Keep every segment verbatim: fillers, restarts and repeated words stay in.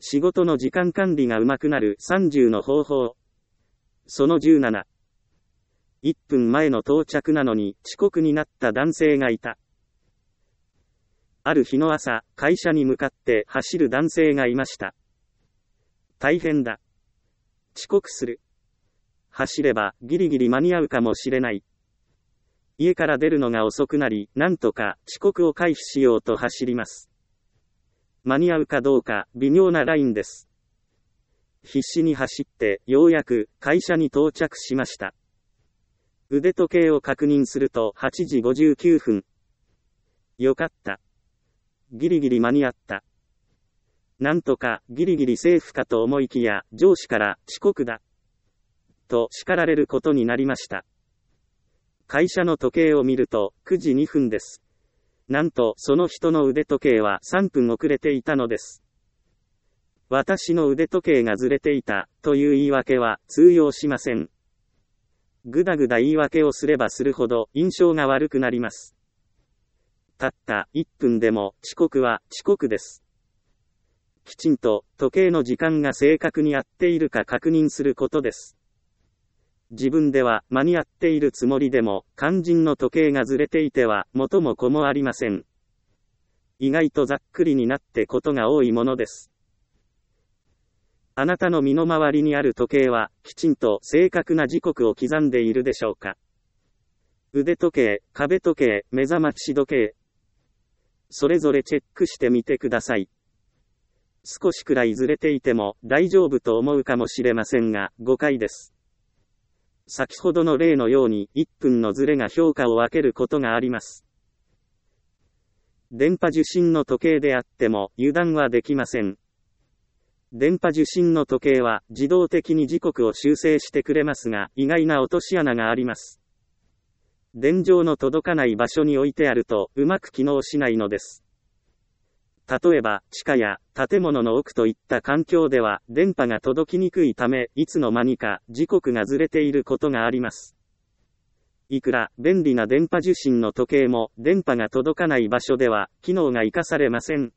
仕事の時間管理がうまくなるさんじゅうの方法。そのじゅうなな。いっぷんまえの到着なのに遅刻になった男性がいた。ある日の朝、会社に向かって走る男性がいました。大変だ。遅刻する。走ればギリギリ間に合うかもしれない。家から出るのが遅くなり、なんとか遅刻を回避しようと走ります。間に合うかどうか微妙なラインです。必死に走ってようやく会社に到着しました。腕時計を確認するとはちじごじゅうきゅうふん。よかった。ギリギリ間に合った。なんとかギリギリセーフかと思いきや上司から遅刻だ。と叱られることになりました。会社の時計を見るとくじにふんです。なんとその人の腕時計はさんぷん遅れていたのです。私の腕時計がずれていたという言い訳は通用しません。ぐだぐだ言い訳をすればするほど印象が悪くなります。たったいっぷんでも遅刻は遅刻です。きちんと時計の時間が正確に合っているか確認することです。自分では間に合っているつもりでも肝心の時計がずれていては元も子もありません。意外とざっくりになってことが多いものです。あなたの身の回りにある時計はきちんと正確な時刻を刻んでいるでしょうか。腕時計、壁時計、目覚まし時計。それぞれチェックしてみてください。少しくらいずれていても大丈夫と思うかもしれませんが、誤解です。先ほどの例のようにいっぷんのずれが評価を分けることがあります。電波受信の時計であっても油断はできません。電波受信の時計は自動的に時刻を修正してくれますが、意外な落とし穴があります。電場の届かない場所に置いてあるとうまく機能しないのです。例えば地下や建物の奥といった環境では電波が届きにくいため、いつの間にか時刻がずれていることがあります。いくら便利な電波受信の時計も電波が届かない場所では機能が生かされません。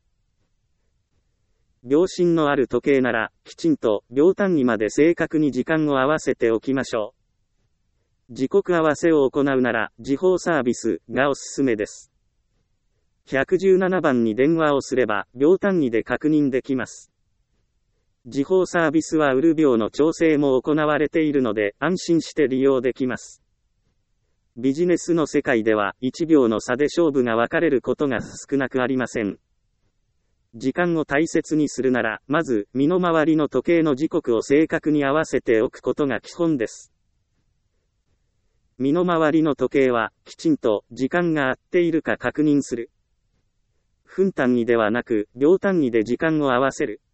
秒針のある時計ならきちんと秒単位まで正確に時間を合わせておきましょう。時刻合わせを行うなら時報サービスがおすすめです。ひゃくじゅうななばんに電話をすれば秒単位で確認できます。時報サービスはウル秒の調整も行われているので安心して利用できます。ビジネスの世界ではいちびょうの差で勝負が分かれることが少なくありません。時間を大切にするなら、まず身の回りの時計の時刻を正確に合わせておくことが基本です。身の回りの時計はきちんと時間が合っているか確認する。分単位ではなく秒単位で時間を合わせる。